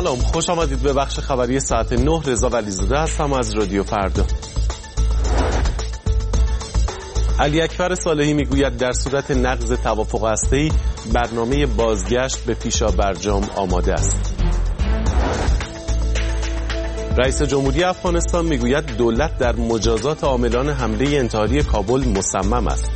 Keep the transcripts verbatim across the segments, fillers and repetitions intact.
سلام، خوش آمدید به بخش خبری ساعت نه. رضا ولیزاده هستم از رادیو فردا. علی اکبر صالحی میگوید در صورت نقض توافق هسته‌ای برنامه بازگشت به پیشابرجام آماده است. رئیس جمهوری افغانستان میگوید دولت در مجازات عاملان حمله انتحاری کابل مصمم است.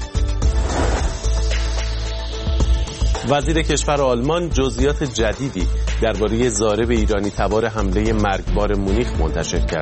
وزیر کشور آلمان جزئیات جدیدی درباره ضارب ایرانی تبار حمله مرگبار مونیخ منتشر کرد.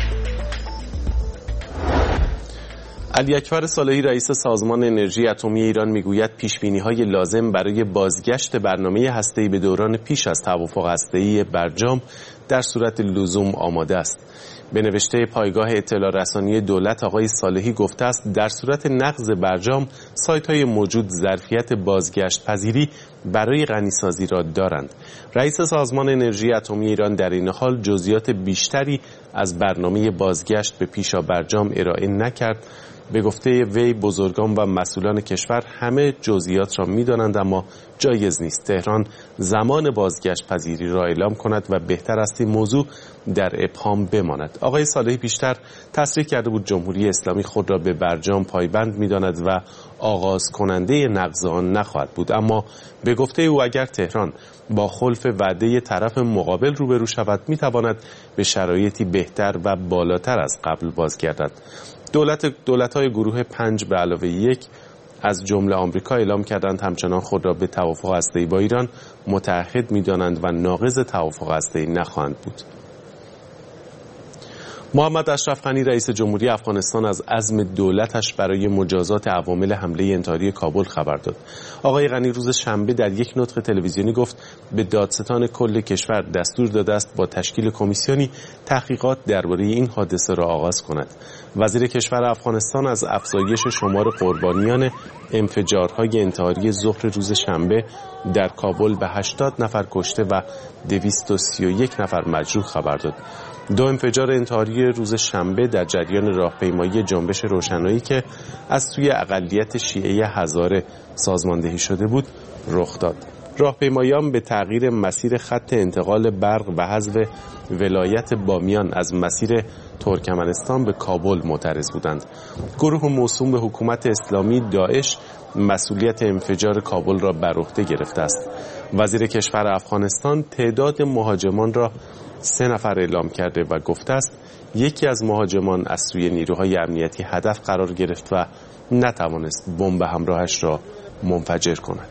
علی اکبر صالحی رئیس سازمان انرژی اتمی ایران میگوید پیشبینی‌های لازم برای بازگشت برنامه هسته‌ای به دوران پیش از توافق هسته‌ای برجام در صورت لزوم آماده است. به نوشته پایگاه اطلاع رسانی دولت آقای صالحی گفته است در صورت نقض برجام سایت‌های موجود ظرفیت بازگشت پذیری برای غنیسازی را دارند. رئیس سازمان انرژی اتمی ایران در این حال جزئیات بیشتری از برنامه بازگشت به پیشا برجام ارائه نکرد. به گفته وی بزرگان و مسئولان کشور همه جزئیات را می‌دانند، اما جایز نیست تهران زمان بازگشت پذیری را اعلام کند و بهتر است این موضوع در ابهام بماند. آقای صالحی بیشتر تصریح کرده بود جمهوری اسلامی خود را به برجام پایبند می‌داند و آغاز کننده نقض آن نخواهد بود، اما به گفته او اگر تهران با خلف وعده طرف مقابل روبرو شود می‌تواند به شرایطی بهتر و بالاتر از قبل بازگردد. دولت دولت‌های گروه پنج به علاوه یک از جمله آمریکا اعلام کردند همچنان خود را به توافق هسته‌ای با ایران متعهد می‌دانند و ناقض توافق هسته‌ای نخواهند بود. محمد اشرف غنی رئیس جمهوری افغانستان از عزم دولتش برای مجازات عوامل حمله انتحاری کابل خبر داد. آقای غنی روز شنبه در یک نطق تلویزیونی گفت به دادستان کل کشور دستور داده است با تشکیل کمیسیونی تحقیقات درباره این حادثه را آغاز کند. وزیر کشور افغانستان از افزایش شمار قربانیان انفجارهای انتحاری ظهر روز شنبه در کابل به هشتاد نفر کشته و دویست و سی و یک نفر مجروح خبر داد. دو انفجار انتحاری روز شنبه در جریان راهپیمایی جنبش روشنایی که از سوی اقلیت شیعه هزاره سازماندهی شده بود رخ داد. راهپیماییان به تغییر مسیر خط انتقال برق و حذف ولایت بامیان از مسیر ترکمنستان به کابل معترض بودند. گروه موسوم به حکومت اسلامی داعش مسئولیت انفجار کابل را بر عهده گرفته است. وزیر کشور افغانستان تعداد مهاجمان را سه نفر اعلام کرده و گفته است یکی از مهاجمان از سوی نیروهای امنیتی هدف قرار گرفت و نتوانست بمب همراهش را منفجر کند.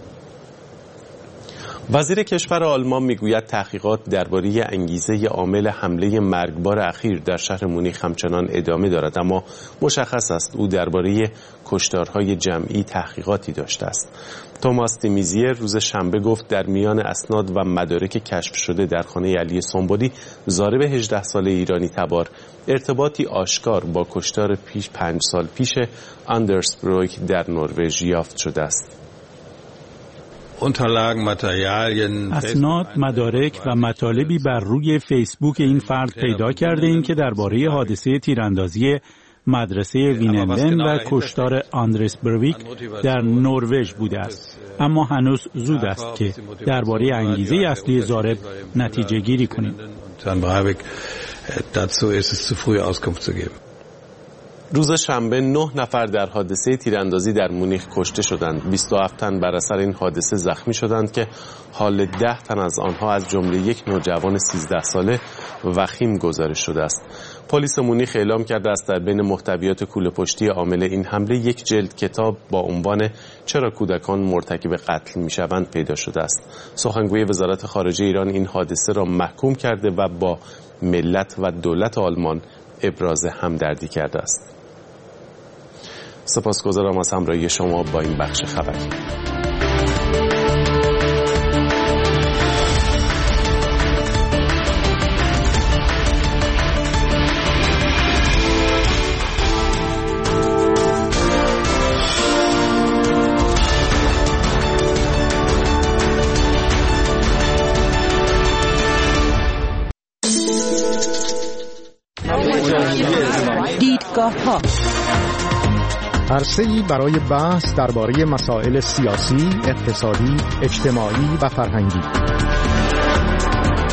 وزیر کشور آلمان میگوید تحقیقات درباره انگیزه عامل حمله مرگبار اخیر در شهر مونیخ همچنان ادامه دارد، اما مشخص است او درباره کشتارهای جمعی تحقیقاتی داشته است. توماس دیمیزیر روز شنبه گفت در میان اسناد و مدارک کشف شده در خانه علی سنبولی ضارب هجده ساله ایرانی تبار ارتباطی آشکار با کشتار پیش پنج سال پیش آندرس برویک در نروژ یافت شده است. اسناد، مدارک و مطالبی بر روی فیسبوک این فرد پیدا کرده ایم که درباره حادثه تیراندازی مدرسه وینلن و کشتار آندرس برویک در نروژ بوده است، اما هنوز زود است که درباره انگیزه اصلی ضارب نتیجه گیری کنیم. روز شنبه نه نفر در حادثه تیراندازی در مونیخ کشته شدند. بیست و هفت تن بر اثر این حادثه زخمی شدند که حال ده تن از آنها از جمله یک نوجوان سیزده ساله وخیم گزارش شده است. پلیس مونیخ اعلام کرده است در بین محتویات کوله پشتی عامل این حمله یک جلد کتاب با عنوان چرا کودکان مرتکب قتل میشوند پیدا شده است. سخنگوی وزارت خارجه ایران این حادثه را محکوم کرده و با ملت و دولت آلمان ابراز همدردی کرده است. سپاسگزارم از همراهی شما با این بخش خبری. دیدگاه‌ها عرصه‌ای برای بحث درباره مسائل سیاسی، اقتصادی، اجتماعی و فرهنگی.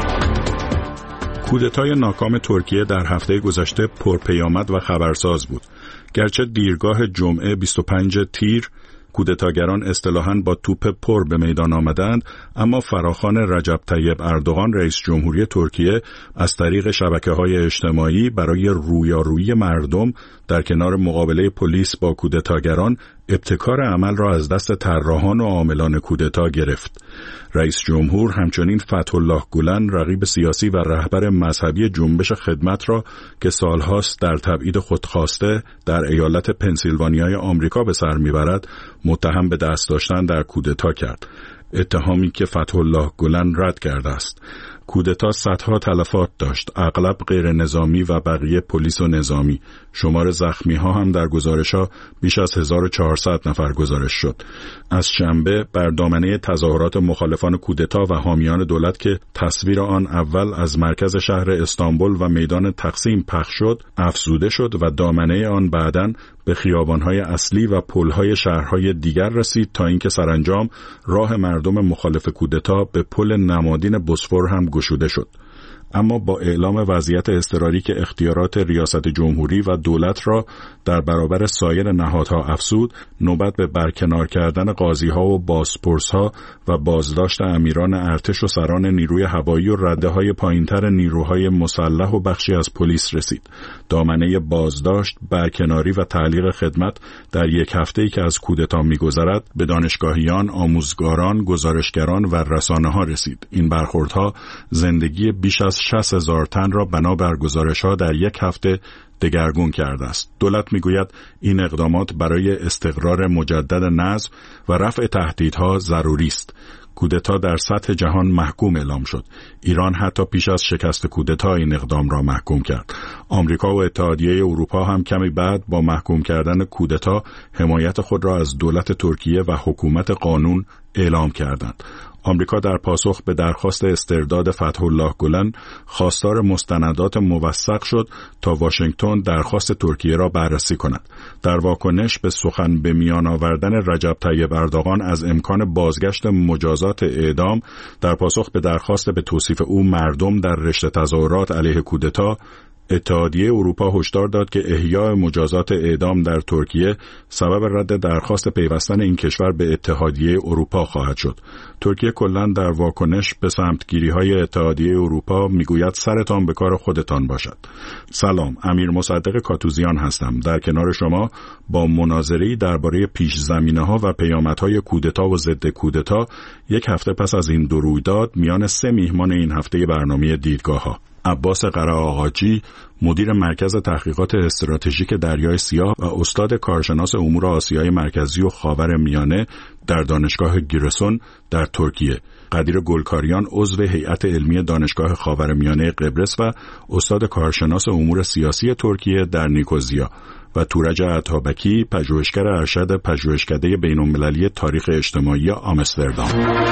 کودتای ناکام ترکیه در هفته گذشته پرپیامد و خبرساز بود. گرچه دیرگاه جمعه بیست و پنجم تیر کودتاگران اصطلاحاً با توپ پر به میدان آمدند، اما فراخوان رجب طیب اردوغان رئیس جمهوری ترکیه از طریق شبکه‌های اجتماعی برای رویارویی مردم در کنار مقابله پلیس با کودتاگران ابتکار عمل را از دست طراحان و عاملان کودتا گرفت. رئیس جمهور همچنین فتح‌الله گولن رقیب سیاسی و رهبر مذهبی جنبش خدمت را که سالهاست در تبعید خودخواسته در ایالت پنسیلوانیای آمریکا به سر میبرد متهم به دست داشتن در کودتا کرد، اتهامی که فتح‌الله گولن رد کرده است. کودتا صدها تلفات داشت، اغلب غیر نظامی و بقیه پلیس و نظامی. شمار زخمی ها هم در گزارش ها بیش از هزار و چهارصد نفر گزارش شد. از شنبه بر دامنه تظاهرات مخالفان کودتا و حامیان دولت که تصویر آن اول از مرکز شهر استانبول و میدان تقسیم پخش شد، افزوده شد و دامنه آن بعداً به خیابان‌های اصلی و پل‌های شهرهای دیگر رسید تا اینکه سرانجام راه مردم مخالف کودتا به پل نمادین بوسفور هم گشوده شد. اما با اعلام وضعیت اضطراری که اختیارات ریاست جمهوری و دولت را در برابر سایر نهادها افزود، نوبت به برکنار کردن قاضی‌ها و بازپرس‌ها و بازداشت امیران ارتش و سران نیروی هوایی و رده‌های پایین‌تر نیروهای مسلح و بخشی از پلیس رسید. دامنه بازداشت، برکناری و تعلیق خدمت در یک هفته‌ای که از کودتا می‌گذرد به دانشگاهیان، آموزگاران، گزارشگران و رسانه‌ها رسید. این برخوردها زندگی بیش از شصت هزار تن را بنابر گزارش‌ها در یک هفته دگرگون کرده است. دولت میگوید این اقدامات برای استقرار مجدد نظم و رفع تهدیدها ضروری است. کودتا در سطح جهان محکوم اعلام شد. ایران حتی پیش از شکست کودتا این اقدام را محکوم کرد. آمریکا و اتحادیه اروپا هم کمی بعد با محکوم کردن کودتا حمایت خود را از دولت ترکیه و حکومت قانون اعلام کردند. آمریکا در پاسخ به درخواست استرداد فتح‌الله گولن خواستار مستندات موثق شد تا واشنگتن درخواست ترکیه را بررسی کند. در واکنش به سخن به میان آوردن رجب طیب اردوغان از امکان بازگشت مجازات اعدام در پاسخ به درخواست به توصیف او مردم در رشته تظاهرات علیه کودتا، اتحادیه اروپا هشدار داد که احیاء مجازات اعدام در ترکیه سبب رد درخواست پیوستن این کشور به اتحادیه اروپا خواهد شد. ترکیه کلاً در واکنش به سمتگیری‌های اتحادیه اروپا میگوید سرتان به کار خودتان باشد. سلام، امیر مصدق کاتوزیان هستم. در کنار شما با مناظره‌ای درباره پیش زمینه‌ها و پیامدهای کودتا و ضد کودتا یک هفته پس از این دو رویداد میان سه میهمان این هفته برنامه دیدگاه‌ها. عباس قره‌آقاجی، مدیر مرکز تحقیقات استراتژیک دریای سیاه و استاد کارشناس امور آسیای مرکزی و خاورمیانه در دانشگاه گیرسون در ترکیه، قدیر گلکاریان، عضو هیئت علمی دانشگاه خاورمیانه قبرس و استاد کارشناس امور سیاسی ترکیه در نیکوزیا، و تورج عطابکی، پژوهشگر ارشد پژوهشکده بین‌المللی تاریخ اجتماعی آمستردام.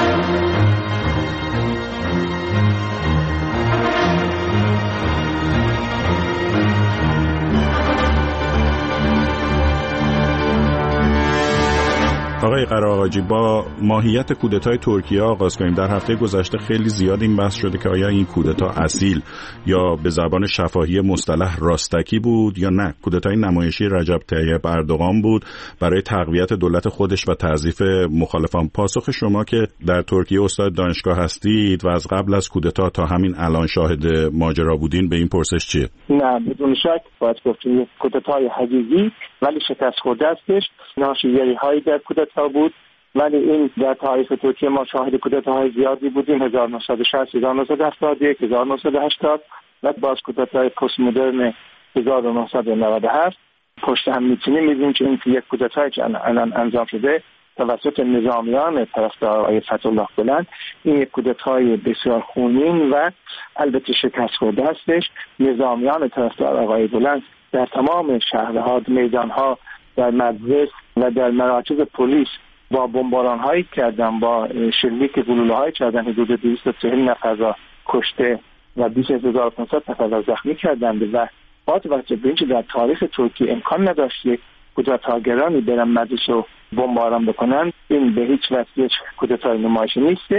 آقای قره‌آقاجی، با ماهیت کودتای ترکیه آغاز کنیم. در هفته گذشته خیلی زیاد این بحث شده که آیا این کودتا اصیل یا به زبان شفاهی مصطلح راستکی بود یا نه کودتای نمایشی رجب طیب اردوغان بود برای تقویت دولت خودش و تعضیف مخالفان. پاسخ شما که در ترکیه استاد دانشگاه هستید و از قبل از کودتا تا همین الان شاهد ماجرا بودین به این پرسش چیه؟ نه، بدون شک باید گفتیم کودتای حقیقی ولی شکست خورده استش. ناشیه‌هایی در کودتا بود، ولی این در تاریخ ترکیه ما شاهد کودتاهای زیادی بودیم. هزار و نهصد و شصت، هزار و نهصد و هفتاد و یک، هزار و نهصد و هشتاد و باز کودتای پست مدرن هزار و نهصد و نود و هفت. پشت هم می‌تونیم می‌بینیم که این یک کودتایی که الان انجام شده توسط نظامیان طرفدار آقای فتح‌الله گولن، این یک کودتای بسیار خونین و البته شکست خورده هستش. نظامیان طرفدار آقای گولن در تمام شهرها، میدانها، در مدرسه و در مراکز پلیس با بمباران هایی کردن، با شلیک گلوله های کردن، حدود دویست و چهل نفر را کشته و بیش از هزار و پانصد نفر را زخمی کردند و با توجه به اینکه در تاریخ ترکیه امکان نداشت یک کودتاگرانی برن مدرسه و بمباران بکنن، این به هیچ وجه کودتای نمایشی نیستش.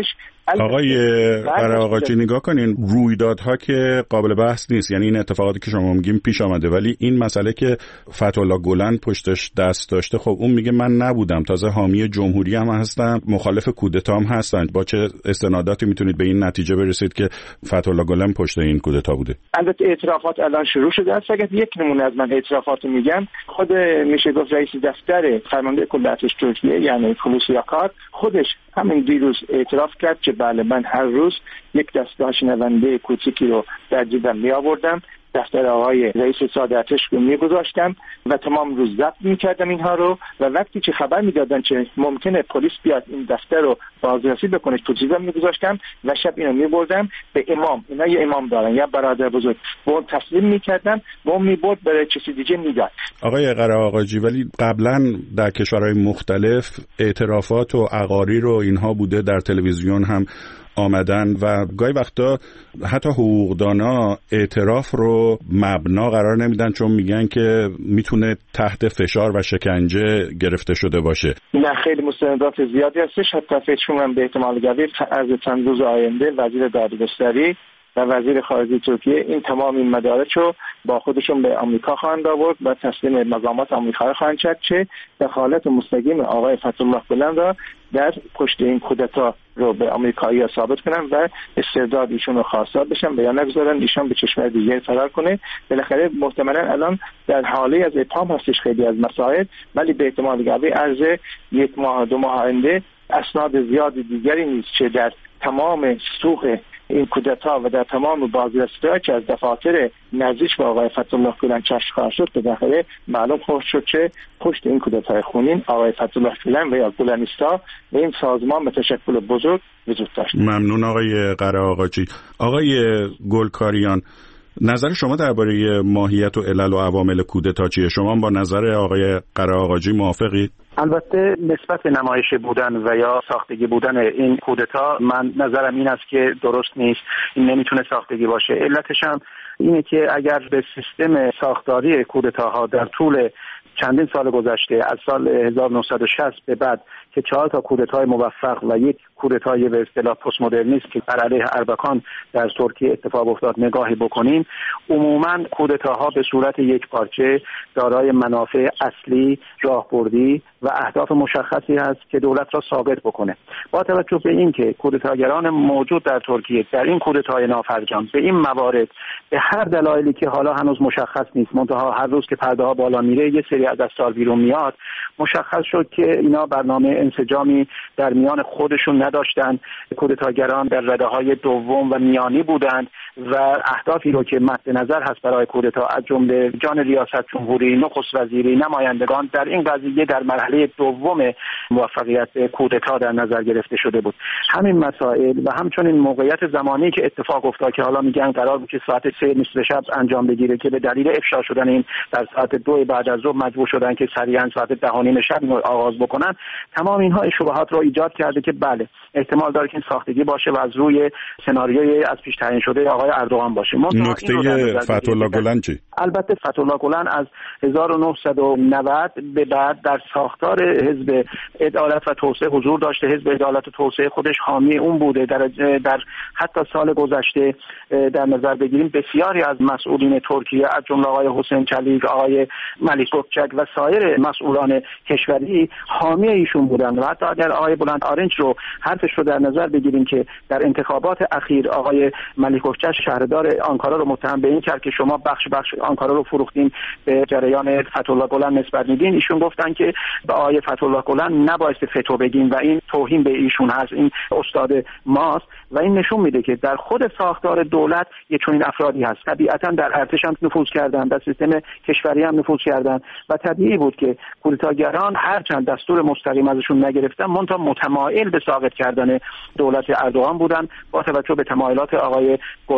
آقای قره‌آقاجی نگاه کنین، رویدادها که قابل بحث نیست، یعنی این اتفاقاتی که شما میگیم پیش آمده، ولی این مسئله که فتح‌الله گلن پشتش دست داشته، خب اون میگه من نبودم، تازه حامی جمهوری هم هستم، مخالف کودتا هم هستند. با چه استناداتی میتونید به این نتیجه برسید که فتح‌الله گلن پشت این کودتا بوده؟ البته اعترافات الان شروع شده است. اگه یک نمونه از من اعترافات میگم، خود میشه گفت رئیس دفتر فرمانده کل ارتش ترکیه یعنی هولوسی آکار خودش همین دیروز اعتراف کرد که بله من هر روز یک دستگاه شنونده کوچیکی رو در جیبم می آوردم، دفتر آقای رئیس صادراتش رو میگذاشتم و تمام روز ضبط میکردم اینها رو، و وقتی که خبر میدادن که ممکنه پلیس بیاد این دفتر رو بازرسی بکنه تو جیبم میگذاشتم و شب اینو میبردم به امام، اینا یه امام دارن یا برادر بزرگ، به اون تسلیم میکردم و اون میبرد برای کسی دیگه میداد. آقای قره‌آقاجی، ولی قبلا در کشورهای مختلف اعترافات و اقاریر و اینها بوده، در تلویزیون هم آمدن و گاهی وقتا حتی حقوقدانا اعتراف رو مبنا قرار نمیدن، چون میگن که میتونه تحت فشار و شکنجه گرفته شده باشه. نه، خیلی مستندات زیادی هستش. حتی فکر کنم به احتمال قوی از چند روز آینده وزیر دادگستری و وزیر خارجه ترکیه این تمام این مدارک رو با خودشون به آمریکا خواهند آورد و تسلیم مقامات آمریکایی خواهند شد که دخالت مستقیم آقای فتح‌الله گلن را در پشت این کودتا رو به آمریکایی‌ها ثابت کنن و استرداد ایشون رو خواستار بشن و یا نگذارن ایشون به کشور دیگه فرار کنه. بالاخره محتملا الان در حاله از ابهام هستش خیلی از مسائل، ولی به احتمال قوی عرض یک ماه دو ماه آینده اسناد زیاد دیگری نیست که در تمام سوق این کودتا و در تمام بازرسی‌ها که از دفاتر نزدیک به آقای فتح‌الله گلن کشف خواهد شد، به داخل معلوم خواهد شد که پشت این کودتای خونین آقای فتح‌الله گلن و یا گلنیستا و این سازمان به تشکل بزرگ وجود داشت. ممنون آقای قره‌آقاجی. آقای گلکاریان، نظر شما درباره ماهیت و علل و عوامل کودتا چیه؟ شما با نظر آقای قره‌آقاجی موافقید؟ البته نسبت به نمایش بودن و یا ساختگی بودن این کودتا من نظرم این است که درست نیست، این نمیتونه ساختگی باشه. علتش هم اینه که اگر به سیستم ساختاری کودتاها در طول چندین سال گذشته از سال هزار و نهصد و شصت به بعد که چهار تا کودتای موفق و یک کودتای به اصطلاح پست مدرنیست که بر علیه اربکان در ترکیه اتفاق افتاد نگاهی بکنیم، عموماً کودتاها به صورت یک پارچه دارای منافع اصلی، راهبردی و اهداف مشخصی هست که دولت را ثابت بکنه. با توجه به اینکه کودتاگران موجود در ترکیه در این کودتای نافرجام به این موارد به هر دلایلی که حالا هنوز مشخص نیست، منتها هر روز که پرده ها بالا میره یه سری از دستار بیرون میاد، مشخص شد که اینا برنامه انسجامی در میان خودشون نداشتن. کودتاگران در رده‌های دوم و میانی بودند و اهدافی رو که مد نظر هست برای کودتا از جمله جان ریاست جمهوری، نخست وزیری، نمایندگان در این قضیه در مرحله دوم موفقیت کودتا در نظر گرفته شده بود. همین مسائل و همچنین موقعیت زمانی که اتفاق افتاد که حالا میگن قرار بود که ساعت سه نصف شب انجام بگیره که به دلیل افشا شدن این در ساعت دو بعد از ظهر مجبور شدن که سریعا ساعت ده و نیم شب آغاز بکنن. تمام اینها شبهات رو ایجاد کرده که بله احتمال داره که این ساختگی باشه و از روی سناریوی از پیش تعیین شده آقای اردوغان باشه. نکته فتح‌الله گلن چی؟ البته فتح‌الله گلن از هزار و نهصد و نود به بعد در ساختار حزب عدالت و توسعه حضور داشته. حزب عدالت و توسعه خودش حامی اون بوده. در در حتی سال گذشته در نظر بگیریم بسیاری از مسئولین ترکیه از جمله آقای حسین چلیک، آقای ملیک گوکچک و سایر مسئولان کشوری حامی ایشون بودند. و حتی اگر آقای بلند آرنج رو حرفش رو در نظر بگیریم که در انتخابات اخیر آقای ملیک گوکچک شهردار آنکارا رو متهم به این کرد که شما بخش بخش آنکارا رو فروختین به جریان فتح‌الله گلن نسبت میدین، ایشون گفتن که به آقای فتح‌الله گلن نباید فتو بگیم و این توهین به ایشون هست، این استاد ماست. و این نشون میده که در خود ساختار دولت یک چنین افرادی هست. طبیعتا در ارتش هم نفوذ کردن، در سیستم کشوری هم نفوذ کردن و طبیعی بود که کودتاگران هرچند دستور مستقیم ازشون نگرفتن منتها متمایل به ساقط کردن دولت اردوغان بودن با توجه به تمایلات آقای گلن.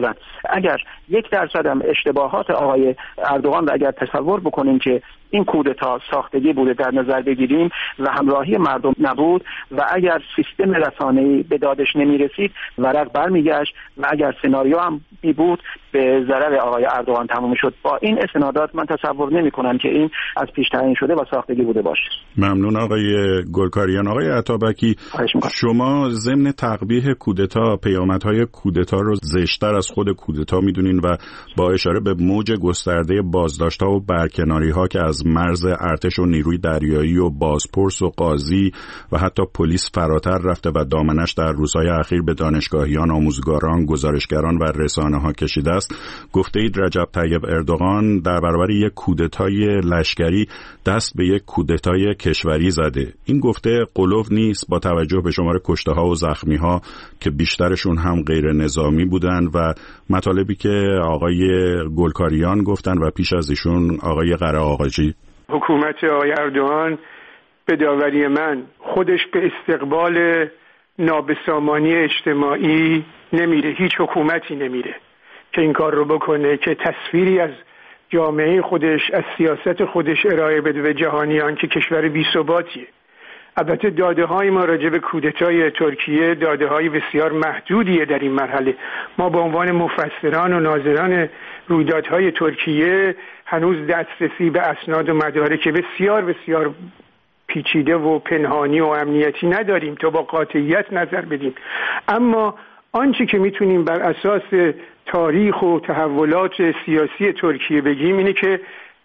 شدن. اگر یک درصد هم اشتباهات آقای اردوغان رو اگر تصور بکنیم که این کودتا ساختگی بوده در نظر بگیریم و همراهی مردم نبود و اگر سیستم رسانه‌ای به دادش نمی‌رسید ورق برمیگشت و اگر سناریو هم بی بود به ضرر آقای اردوغان تمام شد. با این استنادات من تصور نمی‌کنم که این از پیش تعیین شده و ساختگی بوده باشه. ممنون آقای گلکاریان. آقای عطابکی، شما ضمن تقبیح کودتا پیامدهای کودتا رو زشتر از خود کودتا می‌دونین و با اشاره به موج گسترده بازداشت‌ها و برکناری‌ها که از مرز ارتش و نیروی دریایی و بازپرس و قاضی و حتی پلیس فراتر رفته و دامنش در روزهای اخیر به دانشگاهیان، آموزگاران، گزارشگران و رسانه‌ها کشیده است. گفته اید رجب طیب اردوغان در برابر یک کودتای لشکری دست به یک کودتای کشوری زده. این گفته غلو نیست با توجه به شمار کشته‌ها و زخمی‌ها که بیشترشون هم غیر نظامی بودن و مطالبی که آقای گلکاریان گفتن و پیش از ایشون آقای قره آقاجی. حکومت آقای اردوغان به داوری من خودش به استقبال نابسامانی اجتماعی نمیره. هیچ حکومتی نمیره که این کار رو بکنه که تصویری از جامعه خودش، از سیاست خودش ارائه بده به جهانیان که کشور بی‌ثباتیه. البته داده های ما راجع به کودتای ترکیه داده های بسیار محدودیه در این مرحله. ما به عنوان مفسران و ناظران رویدادهای ترکیه هنوز دسترسی به اسناد و مدارک بسیار بسیار پیچیده و پنهانی و امنیتی نداریم تا با قاطعیت نظر بدیم. اما آنچه که میتونیم بر اساس تاریخ و تحولات سیاسی ترکیه بگیم اینه که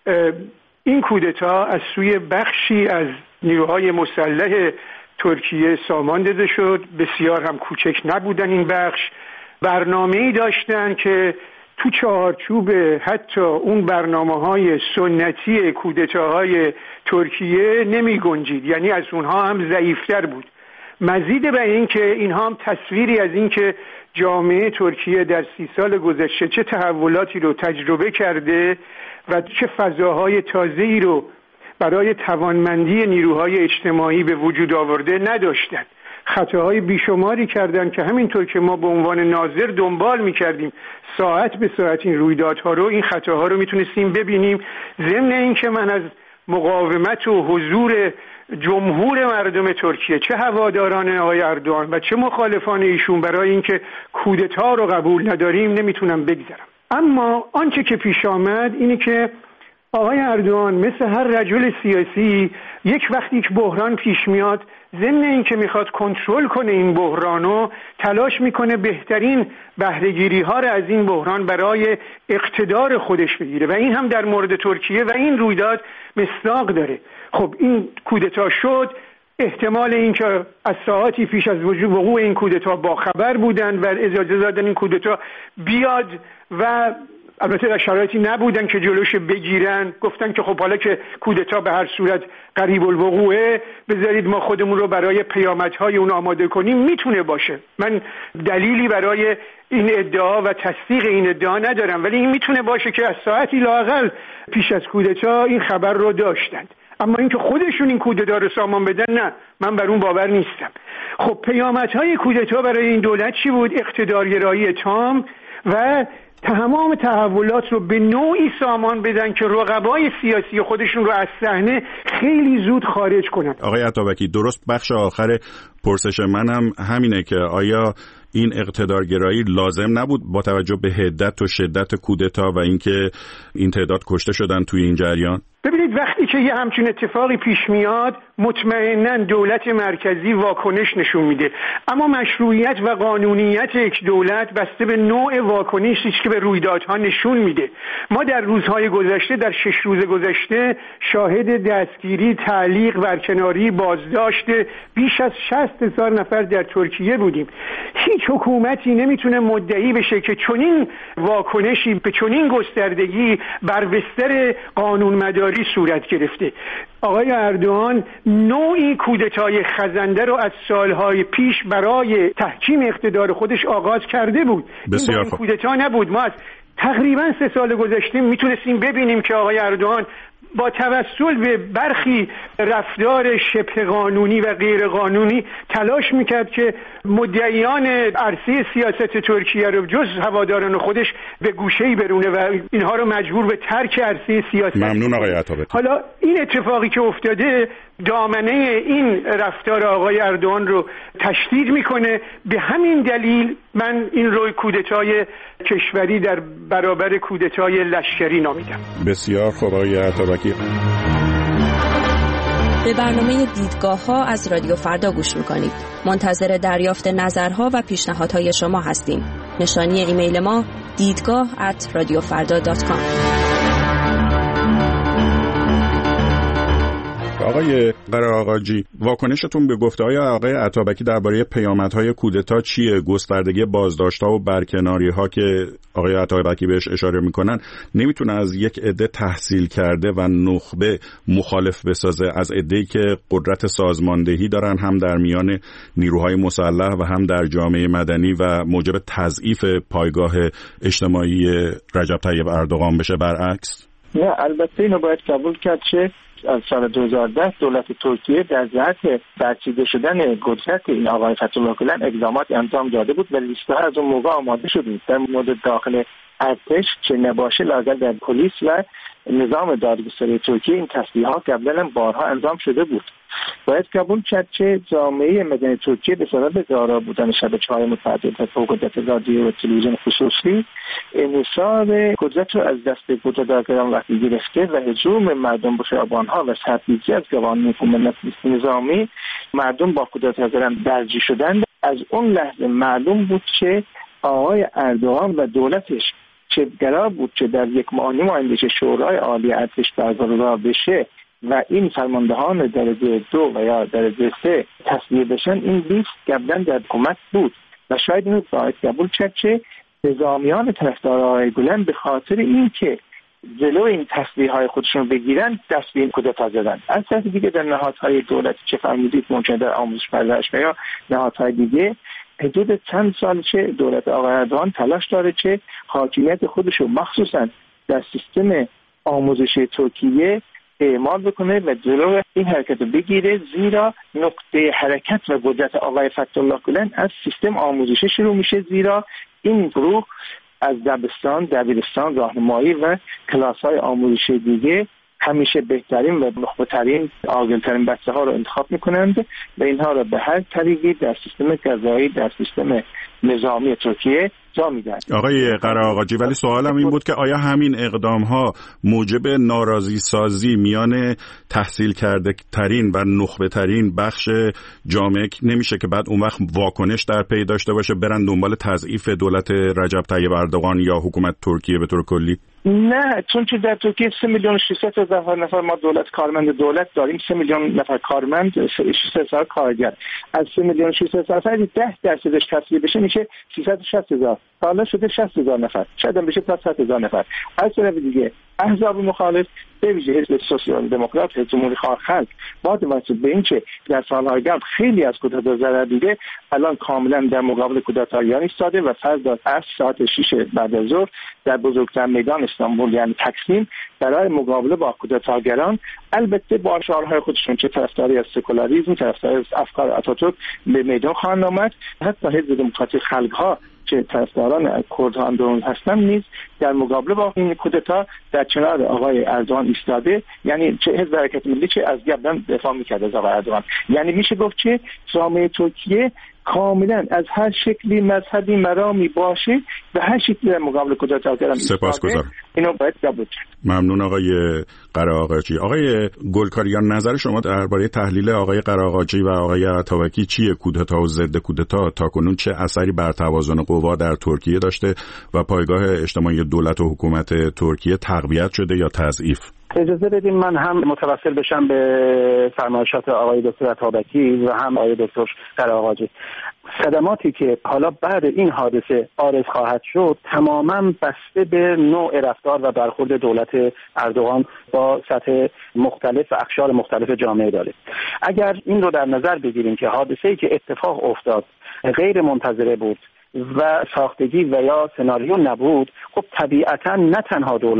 این کودتا از سوی بخشی از نیروهای مسلح ترکیه سامان داده شد. بسیار هم کوچک نبودن این بخش. برنامه‌ای داشتن که تو چارچوب حتی اون برنامه‌های سنتی کودتاهای ترکیه نمی گنجید، یعنی از اونها هم ضعیفتر بود. مزید بر این که اینها هم تصویری از این که جامعه ترکیه در سی سال گذشته چه تحولاتی رو تجربه کرده و چه فضاهای تازه‌ای رو برای توانمندی نیروهای اجتماعی به وجود آورده نداشتند. خطاهای بیشماری کردن که همینطور که ما به عنوان ناظر دنبال می‌کردیم ساعت به ساعت این رویدادها رو، این خطاها رو میتونستیم ببینیم. ضمن این که من از مقاومت و حضور جمهور مردم ترکیه، چه هواداران آقای اردوغان و چه مخالفان ایشون، برای اینکه کودتا رو قبول نداریم نمیتونم بگذرم. اما آنچه که پیش آمد اینه که آقای اردوغان مثل هر رجل سیاسی یک وقتی که بحران پیش میاد، ضمن این که میخواد کنترل کنه این بحرانو، تلاش میکنه بهترین بهره‌گیری ها رو از این بحران برای اقتدار خودش بگیره و این هم در مورد ترکیه و این رویداد مصداق داره. خب این کودتا شد، احتمال این که از ساعتی پیش از وجود وقوع این کودتا با خبر بودن و اجازه دادن این کودتا بیاد و البته در شرایطی نبودن که جلوش بگیرن. گفتن که خب حالا که کودتا به هر صورت قریب الوقوعه، بذارید ما خودمون رو برای پیامدهای اون آماده کنیم. میتونه باشه، من دلیلی برای این ادعا و تصدیق این ادعا ندارم، ولی این میتونه باشه که از ساعتی لااقل پیش از کودتا این خبر رو داشتند. اما اینکه خودشون این کودتا رو سامان بدن، نه، من بر اون باور نیستم. خب پیامدهای کودتا برای این دولت چی بود؟ اقتدارگرایی تام و تمام تحولات رو به نوعی سامان بدن که رقبای سیاسی خودشون رو از صحنه خیلی زود خارج کنن. آقای عطابکی، درست بخش آخر پرسش منم همینه که آیا این اقتدارگرایی لازم نبود با توجه به حدت و شدت کودتا و اینکه این تعداد کشته شدن توی این جریان؟ ببینید وقتی که یه همچین اتفاقی پیش میاد مطمئناً دولت مرکزی واکنش نشون میده، اما مشروعیت و قانونیت یک دولت بسته به نوع واکنشی است که به رویدادها نشون میده. ما در روزهای گذشته، در شش روز گذشته شاهد دستگیری، تعلیق، برکناری، بازداشت بیش از شصت هزار نفر در ترکیه بودیم. هیچ حکومتی نمیتونه مدعی بشه که چنین واکنشی به چنین گستردگی بر بستر قانونمداری صورت گرفته. آقای اردوغان نوعی کودتای خزنده رو از سالهای پیش برای تحکیم اقتدار خودش آغاز کرده بود. بسیار این کودتا نبود. ما از تقریبا سه سال گذشته میتونستیم ببینیم که آقای اردوغان با توسل به برخی رفتار شبه قانونی و غیر قانونی تلاش میکرد که مدعیان عرصه سیاست ترکیه رو جز هواداران خودش به گوشه‌ای برونه و اینها رو مجبور به ترک عرصه سیاست. ممنون آقای عطابکی. حالا این اتفاقی که افتاده دامنه این رفتار آقای اردوغان رو تشدید میکنه. به همین دلیل من این روی کودتای کشوری در برابر کودتای لشکری نامیدم. بسیار خوب آقای عطابکی. به برنامه دیدگاه ها از رادیو فردا گوش میکنید. منتظر دریافت نظرها و پیشنهادهای شما هستیم. نشانی ایمیل ما دیدگاه ات رادیو فردا دات کام. آقای قره‌آقاجی، واکنشتون به گفته‌های آقای عطابکی درباره پیامدهای کودتا چیه؟ گستردگی بازداشت‌ها و برکناری‌ها که آقای عطابکی بهش اشاره می‌کنن نمیتونه از یک عده تحصیل کرده و نخبه مخالف بسازه از عده‌ای که قدرت سازماندهی دارن، هم در میان نیروهای مسلح و هم در جامعه مدنی، و موجب تضعیف پایگاه اجتماعی رجب طیب اردوغان بشه برعکس؟ نه، البته اینو باید قبول کرد که از سال دو هزار و ده دولت ترکیه در جهت برچیده شدن قدرت این آقای فتح‌الله گلن اقدامات انجام داده بود و لیست‌ها از اون موقع آماده شده بود. در مورد داخل ارتش چه نباشه لااقل در پلیس و نظام دادگستری ترکیه این تصریحات قبلا بارها انجام شده بود. باید قبول کرد که جامعه مدنی ترکیه به سبب دارا بودن شبکه‌های متعدد و قدرت رادیو و تلویزیون خصوصی انحصار قدرت رو از دست قدرت‌داران وقتی گرفته و هجوم مردم به خیابان‌ها و سرپیچی از قوانین حکومت نظامی مردم با قدرت‌داران درگیر شدند. از اون لحظه معلوم بود که آقای اردوغان و دولتش چه قرار بود که در یک ماه و نیم شورای عالی ارتش برگزار بشه و این فرماندهان درجه دو و یا درجه سه تصویه بشن. این لیست قبلا در حکومت بود و شاید اینو باید قبول کرد که نظامیان طرفدار آقای گلن به خاطر این که جلو این تصویه های خودشون بگیرن دست به این کودتا زدن. از طرف دیگه در نهادهای دولتی که فرمودید ممکن در آموزش پرورش و یا نهادهای دیگه حدود چند سال چه دولت آقای اردوغان تلاش داره که حاکمیت خودش رو مخصوصا در سیستم آموزشی ترکیه اعمال بکنه و جلو این حرکت رو بگیره، زیرا نقطه حرکت و قدرت آقای فتح‌الله گلن از سیستم آموزشی شروع میشه، زیرا این گروه از دبستان، دبیرستان، راهنمایی و کلاس‌های آموزشی دیگه همیشه بهترین و نخبه‌ترین عاقل‌ترین بچه ها رو انتخاب میکنند و اینها رو به هر طریقی در سیستم قضایی، در سیستم نظامی ترکیه جا میدن. آقای قره‌آقاجی، ولی سوالم این بود که آیا همین اقدام ها موجب ناراضی سازی میان تحصیل کرده ترین و نخبه ترین بخش جامعه نمیشه که بعد اون وقت واکنش در پی داشته باشه برن دنبال تضعیف دولت رجب طیب اردوغان یا حکومت ترکیه به طور کلی؟ نه، چون که در ترکیه سه میلیون و ششصد هزار نفر ما دولت کارمند دولت داریم، سه میلیون نفر کارمند، ششصد هزار کارگر. از سه میلیون و ششصد هزار نفر ده درصدش تصویه بشه میشه سیصد و شصت هزار. حالا شده شصت هزار نفر، شاید هم بشه تا صد هزار نفر. از طرف دیگه احزاب مخالف به ویژه حزب سوسیال دموکرات، حزب جمهوری خواه خلق، با توجه به اینکه در سالهای قبل خیلی از کودتا ضرر دیده، الان کاملا در مقابل کودتاییان ایستاده و فردا از ساعت شش بعد از ظهر در بزرگترین میدان استانبول یعنی تکسیم برای مقابله با کودتاگران، البته با شعارهای خودشون چه طرفداری از سکولاریسم، طرفداری از افکار آتاتورک به میدان خواهند آمد. حتی حزب دموکراتی خلق‌ها که طرفداران کردها اندرون هستن نیز در مقابله با این کودتا در کنار آقای اردوغان ایستاده، یعنی چه حزب حرکت ملی که از قبلا دفاع می‌کرد از آقای اردوغان. یعنی میشه گفت که جامعه ترکیه کاملا از هر شکلی مذهبی مرامی باشه و هر شکلی در مقابل کودتاگران سپاسگزارم. اینو باید قبول کرد. ممنون آقای قره‌آقاجی. آقای گلکاریان، نظر شما درباره تحلیل آقای قره‌آقاجی و آقای عطابکی چیه؟ کودتا و ضد کودتا تاکنون چه اثری بر توازن قوا در ترکیه داشته و پایگاه اجتماعی دولت و حکومت ترکیه تقویت شده یا تضعیف؟ اجازه بدیم من هم متوسل بشم به فرمایشات آقای دکتر عطابکی و هم آقای دکتر قره‌آقاجی. صدماتی که حالا بعد این حادثه عارض خواهد شد تماما بسته به نوع رفتار و برخورد دولت اردوغان با سطح مختلف و اقشار مختلف جامعه داره. اگر این رو در نظر بگیریم که حادثه‌ای که اتفاق افتاد غیر منتظره بود و ساختگی و یا سناریو نبود، خب طبیعتا نه تنها دولت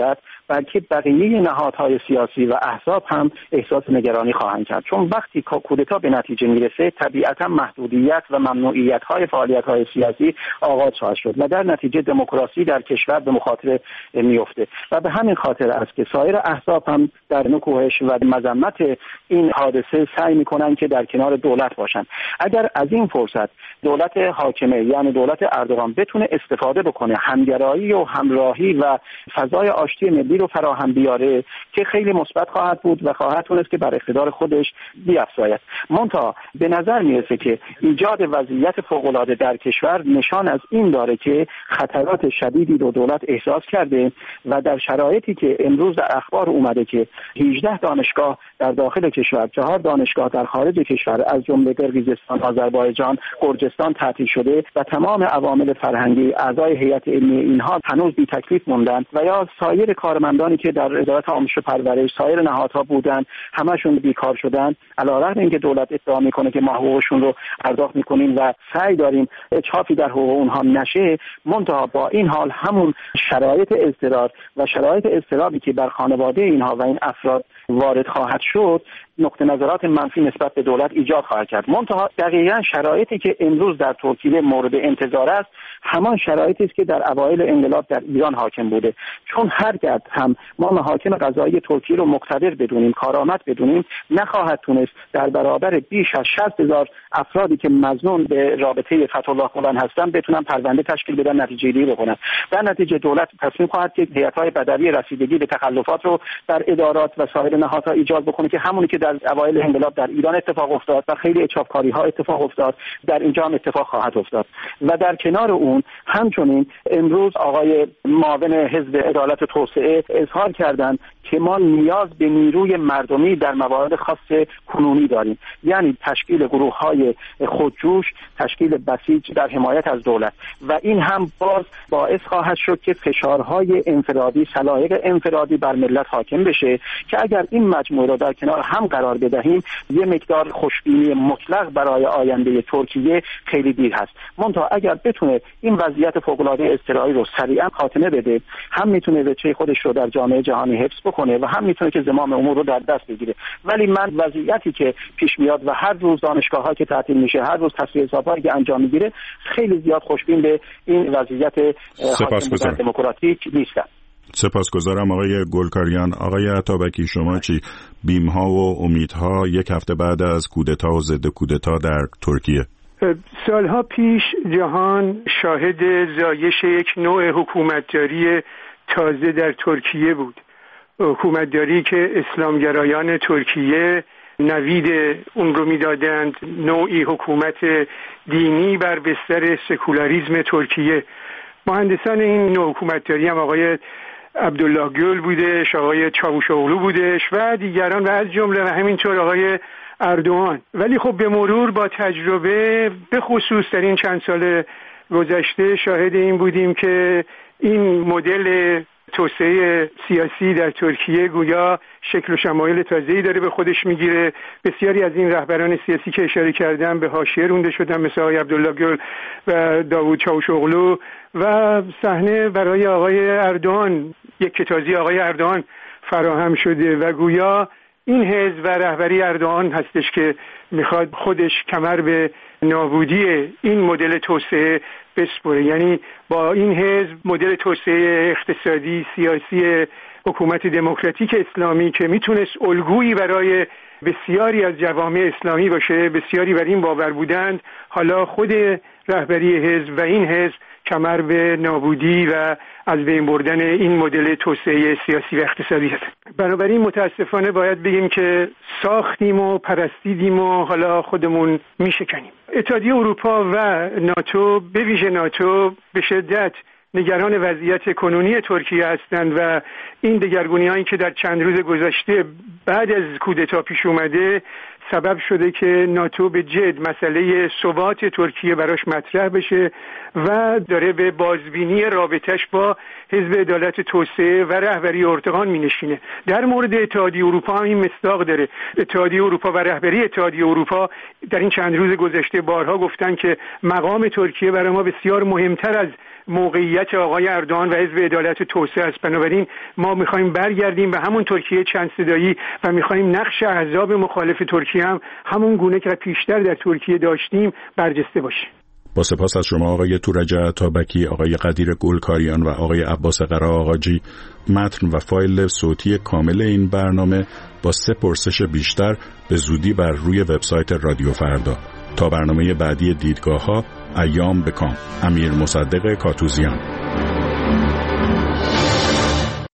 بلکه بقیه نهادهای سیاسی و احزاب هم احساس نگرانی خواهند کرد، چون وقتی کودتا به نتیجه میرسه طبیعتا محدودیت و ممنوعیت‌های فعالیت‌های سیاسی آغاز خواهد شد و در نتیجه دموکراسی در کشور به مخاطره میفته و به همین خاطر است که سایر احزاب هم در نکوهش و مذمت این حادثه سعی می‌کنند که در کنار دولت باشند. اگر از این فرصت دولت حاکمه یعنی دولت اردوغان بتونه استفاده بکنه، همگرایی و همراهی و فضای آشتی ملی رو فراهم بیاره که خیلی مثبت خواهد بود و خواهد تونست که بر اقتدار خودش بیفزاید. منتها به نظر میرسه که ایجاد وضعیت فوق‌العاده در کشور نشان از این داره که خطرات شدیدی رو دولت احساس کرده و در شرایطی که امروز در اخبار اومده که هجده دانشگاه در داخل کشور، چهار دانشگاه در خارج کشور از جمله قرقیزستان، آذربایجان، گرجستان تعطیل شده و تمام عوامل فرهنگی اعضای هیئت علمی اینها هنوز بی تکلیف موندن و یا سایر کارمندانی که در وزارت آموزش و پرورش سایر نهادها بودن همشون بیکار شدن، علیرغم اینکه دولت ادعا میکنه که ما حقوقشون رو پرداخت میکنیم و سعی داریم اجحافی در حقوق اونها نشه، منتها با این حال همون شرایط اضطرار و شرایط اضطرابی که بر خانواده اینها و این افراد وارد خواهد شد نقطه نظرات منفی نسبت به دولت ایجاد خواهد کرد. منتها دقیقاً شرایطی که امروز در ترکیه مورد انتظار است همان شرایطی است که در اوایل انقلاب در ایران حاکم بوده، چون هرگز هم ما محاکم قضایی ترکیه رو مقتدر بدونیم، کارآمد بدونیم، نخواهد تونست در برابر بیش از شصت هزار افرادی که مظنون به رابطه فتح الله قلان هستن بتونن پرونده تشکیل بدن، نتیجه گیری بکنن. در نتیجه دولت تصمیم خواهد که هیئت‌های بدوی رسیدگی به تخلفات رو در ادارات و سایر نهادها ایجاد بکنه که همونی که در اوایل انقلاب در ایران اتفاق افتاد و خیلی اچاپکاری‌ها اتفاق افتاد در اینجا هم اتفاق خواهد افتاد. و در کنار اون همچنین امروز آقای معاون حزب عدالت و توسعه اظهار کردند که ما نیاز به نیروی مردمی در موارد خاص کنونی داریم، یعنی تشکیل گروه‌های خودجوش، تشکیل بسیج در حمایت از دولت و این هم باز باعث خواهد شد که فشارهای انفرادی، سلایق انفرادی بر ملت حاکم بشه که اگر این مجموعه را در کنار هم قرار بدهیم یه مقدار خوشبینی مطلق برای آینده ترکیه خیلی دیر هست. منتها اگر بتونه این وضعیت فوق‌العاده اضطراری رو سریعا خاتمه بده، هم میتونه وجه خودش رو در جامعه جهانی حفظ بکنه و هم میتونه که زمام امور رو در دست بگیره. ولی من وضعیتی که پیش میاد و هر روز دانشگاه‌ها که تعطیل میشه، هر روز تصفیه حساب‌هایی که انجام میگیره، خیلی زیاد خوشبین به این وضعیت حاکمیت دموکراتیک نیستم. سپاسگزارم آقای گلکاریان. آقای عطابکی شما چی؟ بیم‌ها و امیدها یک هفته بعد از کودتا و ضد کودتا در ترکیه. سالها پیش جهان شاهد زایش یک نوع حکومتداری تازه در ترکیه بود، حکومتداری که اسلامگرایان ترکیه نوید اون رو میدادند، نوعی حکومت دینی بر بستر سکولاریسم ترکیه. مهندسان این نوع حکومتداری هم آقای عبدالله گل بودش، آقای چاوشوغلو بودش و دیگران و از جمله و همینطور آقای اردوغان. ولی خب به مرور با تجربه به خصوص در این چند سال گذشته شاهد این بودیم که این مدل توسعه سیاسی در ترکیه گویا شکل و شمایل تازه‌ای داره به خودش میگیره. بسیاری از این رهبران سیاسی که اشاره کردم به حاشیه رونده شدن، مثل آقای عبدالله گل و داوود چاوشوغلو، و صحنه برای آقای اردوغان، یک کتازی آقای اردوغان فراهم شده و گویا این حزب و رهبری اردوغان هستش که میخواد خودش کمر به نابودی این مدل توسعه بسپره. یعنی با این حزب مدل توسعه اقتصادی سیاسی حکومت دموکراتیک اسلامی که میتونست الگویی برای بسیاری از جوامع اسلامی باشه، بسیاری بر این باور بودند، حالا خود رهبری حزب و این حزب کمر به نابودی و از بین بردن این مدل توسعه سیاسی و اقتصادی است. بنابراین متاسفانه باید بگیم که ساختیم و پرستیدیم و حالا خودمون میشکنیم. اتحادیه اروپا و ناتو، به ویژه ناتو، به شدت نگران وضعیت کنونی ترکیه هستند و این دگرگونی‌هایی که در چند روز گذشته بعد از کودتا پیش اومده سبب شده که ناتو به جد مسئله ثبات ترکیه براش مطرح بشه و داره به بازبینی رابطش با حزب عدالت توسعه و رهبری اردوغان مینشینه. در مورد اتحادیه اروپا هم این مصداق داره. اتحادیه اروپا و رهبری اتحادیه اروپا در این چند روز گذشته بارها گفتن که مقام ترکیه برای ما بسیار مهمتر از موقعیت آقای اردوغان و حزب عدالت توسعه است. بنابراین ما می‌خوایم برگردیم به همون ترکیه چند صدایی و می‌خوایم نقش احزاب مخالف ترکیه هم همون گونه که پیشتر در ترکیه داشتیم برجسته باشه. با سپاس از شما آقای تورج عطابکی، آقای قدیر گلکاریان و آقای عباس قرا آقاجی. متن و فایل صوتی کامل این برنامه با سه پرسش بیشتر به زودی بر روی وبسایت رادیو فردا. تا برنامه بعدی دیدگاه‌ها، ایام بکام. امیر مصدق کاتوزیان.